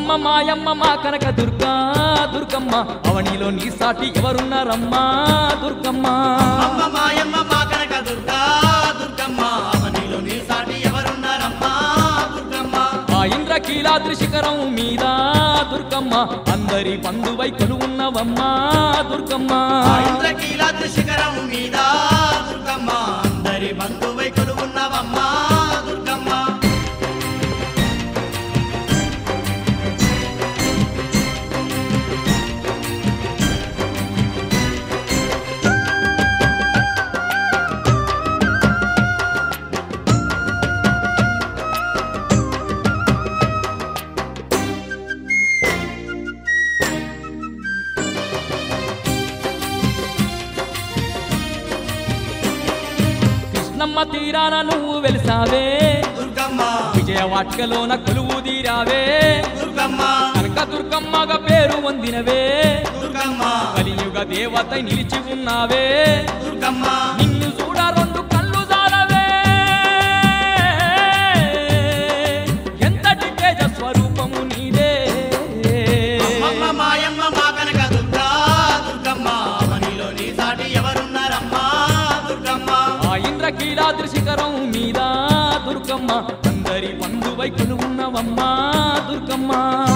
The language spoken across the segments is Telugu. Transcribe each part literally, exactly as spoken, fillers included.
అమ్మమ్మ మాయమ్మ మా కనక దుర్గా దుర్గమ్మ అవనిలో నీ సాటి ఎవరున్నారమ్మా దుర్గమ్మ అమ్మ మాయమ్మ మా కనక దుర్గా దుర్గమ్మ అవనిలో నీ సాటి ఎవరున్నారమ్మా దుర్గమ్మ ఆ ఇంద్రకీలాద్రి శిఖరం మీద దుర్గమ్మ అందరి బంధువై కొలువున్నవమ్మా దుర్గమ్మ ఆ ఇంద్రకీలాద్రి శిఖరం మీద దుర్గమ్మ అందరి బంధువై కొలువున్నవమ్మా దుర్గమ్మ కృష్ణమ్మ తీరాన నువ్వు వెలిసావే దుర్గమ్మ విజయవాటికలోన కొలువు తీరావే దుర్గమ్మ కనక దుర్గమ్మగా పేరు పొందినవే దుర్గమ్మ కలియుగ దేవత నిలిచి ఉన్నావే దుర్గమ్మ నిన్ను చూడ రెండు కళ్ళు జాలవే ఎంతటి తేజ స్వరూపము నీదే అమ్మ మాయమ్మ మా కనక దుర్గా దుర్గమ్మ అవనిలో నీ సాటి ఎవరున్నారమ్మా దుర్గమ్మ ఆ ఇంద్రకీలాద్రి శిఖరం మీద దుర్గమ్మ అందరి బంధువై కొలువున్నవమ్మా దుర్గమ్మ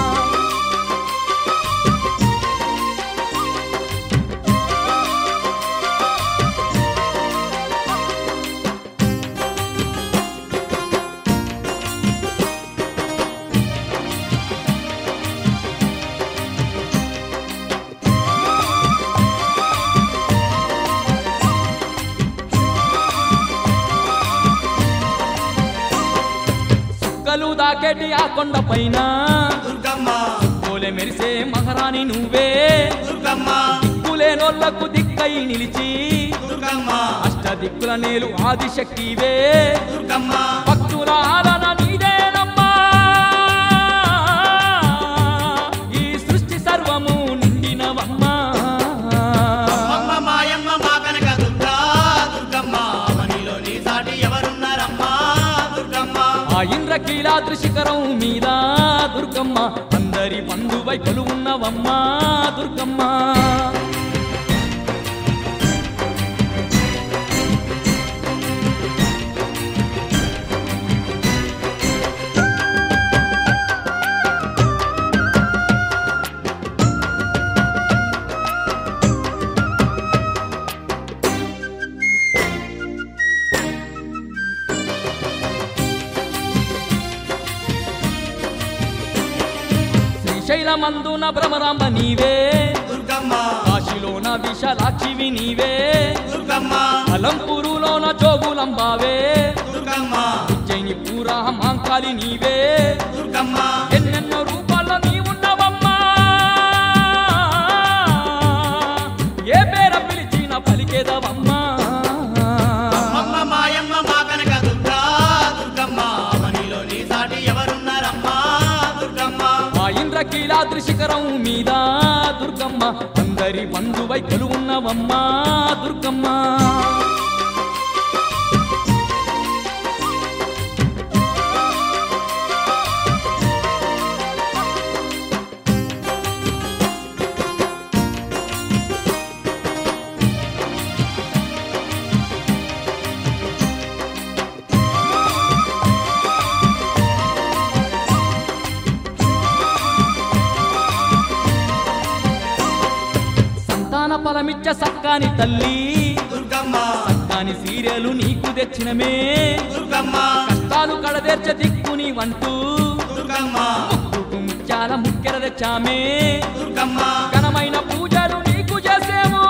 సుక్కలు దాకేటి ఆ కొండ పైన దుర్గమ్మ కోలె మెరిసే మహారాణి నువ్వే దుర్గమ్మ దిక్కులేనోళ్లకు దిక్కై నిలిచి దుర్గమ్మ అష్ట దిక్కుల నేలు ఆదిశక్తివే దుర్గమ్మ భక్తుల ఆలన నీదేనమ్మా ఈ సృష్టి సర్వము నిండినవమ్మా అమ్మ మాయమ్మ మా కనక దుర్గా దుర్గమ్మ అవనిలో నీ సాటి ఎవరున్నారమ్మా దుర్గమ్మ ఆ ఇంద్రకీలాద్రి శిఖరం మీద దుర్గమ్మ అందరి బంధువై కొలువున్నవమ్మా దుర్గమ్మ శ్రీశైలమందున భ్రమరాంబ నీవే దుర్గమ్మ కాశీలోన విశాలాక్షివి నీవే దుర్గమ్మ అలంపూరులోన జోగులంబావే దుర్గమ్మ ఉజ్జయిని పూరా మాంకాలి నీవే దుర్గమ్మ ఎన్నెన్నో రూపాల్లో నీవున్నవమ్మా ఏ పేర పిలిచిన పలికేదవమ్మా అమ్మ మాయమ్మ మా కనక దుర్గా దుర్గమ్మ అవనిలో నీ సాటి ఎవరున్నారమ్మా దుర్గమ్మ ఆ ఇంద్రకీలాద్రి శిఖరం మీద దుర్గమ్మ అందరి బంధువై కొలువున్నవమ్మా దుర్గమ్మ సంతాన ఫలమిచ్చ సక్కాని తల్లి దుర్గమ్మ సక్కాని సీరియలు నీకు తెచ్చినమే దుర్గమ్మ కష్టాలు కడదేర్చ దిక్కుని వంటూ దుర్గమ్మ ముక్కుకు ముత్యాల ముక్కెర తెచ్చామే దుర్గమ్మ ఘనమైన పూజలు నీకు చేసేము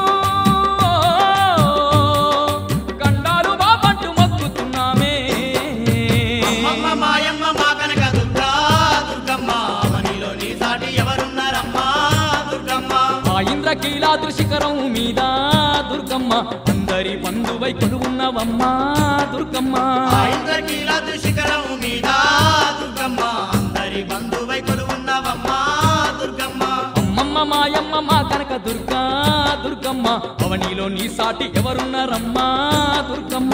గండాలు బాబంటూ మొక్కుతున్నామే అమ్మ మాయమ్మ మా కనక దుర్గా దుర్గమ్మ అవనిలో నీ సాటి ఎవరున్నారమ్మా దుర్గమ్మ ఆ ఇంద్రకీలాద్రి శిఖరం మీద దుర్గమ్మ అందరి బంధువై కొలువున్నవమ్మా దుర్గమ్మ ఆ ఇంద్రకీలాద్రి శిఖరం మీద దుర్గమ్మ అందరి బంధువై కొలువున్నవమ్మా దుర్గమ్మ అమ్మమ్మ మాయమ్మ మా కనక దుర్గా దుర్గమ్మ అవనిలో నీ సాటి ఎవరున్నారమ్మా దుర్గమ్మ